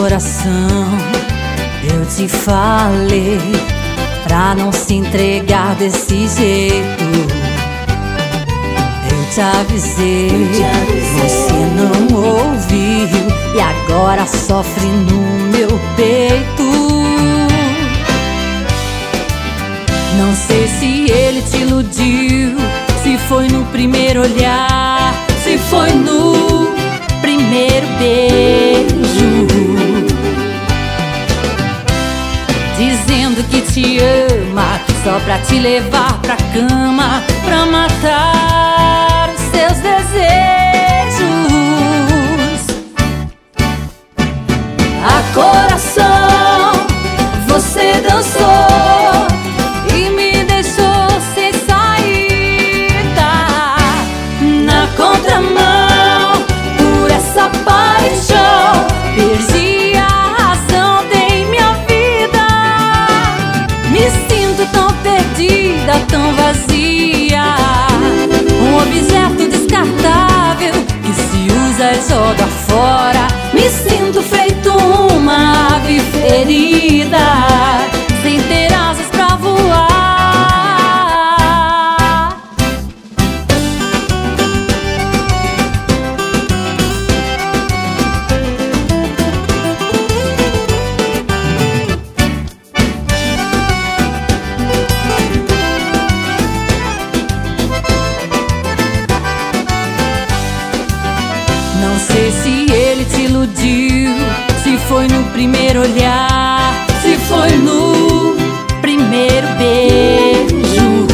coração, eu te falei pra não se entregar desse jeito. Eu te avisei, você não ouviu e agora sofre no meu peito. Não sei se ele te iludiu, se foi no primeiro olhar, se foi no primeiro beijo, dizendo que te ama só pra te levar pra cama, pra matar os seus desejos. A coração, você dançou e me deixou sem saída, na contramão, por essa paixão, perdi a razão de minha vida. Me sinto tão perdida, tão vazia, um objeto descartável que se usa e joga fora. Me sinto feito uma ave ferida, sem ter asas pra voar. Não sei se ele te iludiu, se foi no primeiro olhar, se foi no primeiro beijo,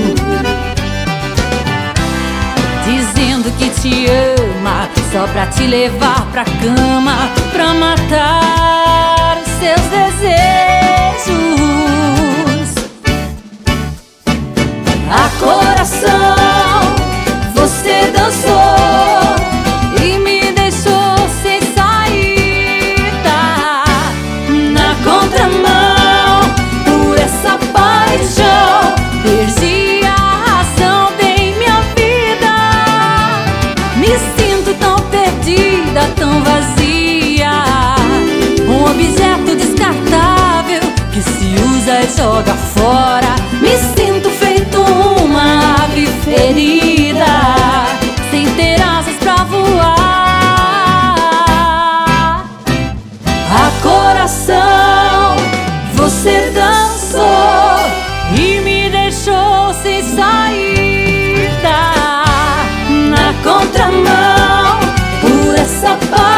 dizendo que te ama só pra te levar pra cama, pra matar os seus desejos. A coração, você dançou e me deixou sem saída, na contramão, por essa paixão, perdi a razão de minha vida. Me sinto tão perdida, tão vazia, um objeto descartável que se usa e joga fora. Me sinto feito uma ave ferida, sem ter asas pra voar. A coração, você dançou e me deixou sem saída, na contramão, por essa paz.